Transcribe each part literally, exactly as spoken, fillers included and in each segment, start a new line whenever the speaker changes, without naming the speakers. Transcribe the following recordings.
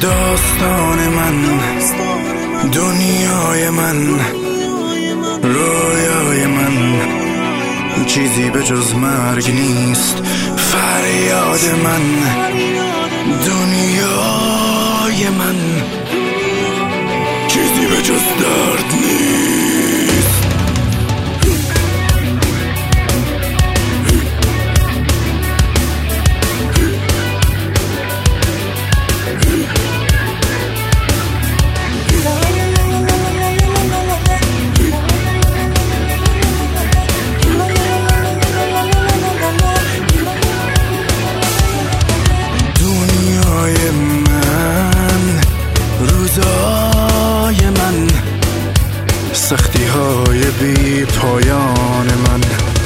داستان من، دنیای من، رویای من، چیزی به جز مرگ نیست. فریاد من، دنیای من، چیزی به جز درد نیست. روزای من، سختی های بی پایان من،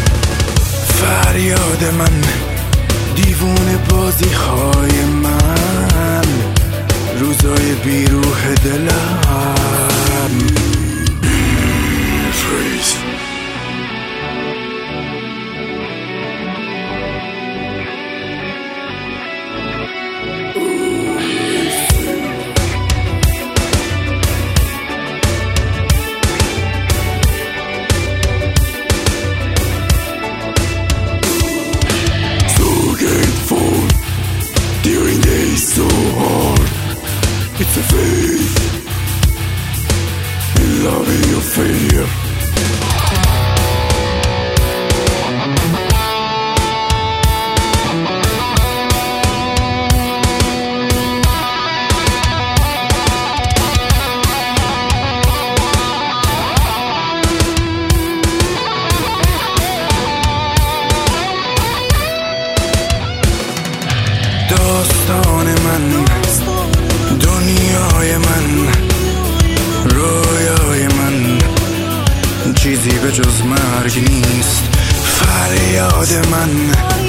فریاد من، دیوونه بازی های من، روزای بی روح دلم. Freeze. During days so hard, it's a faith in loving your failure. داستان من، دنیای من، رویای من، چیزی به جز مرگ نیست. فریاد من،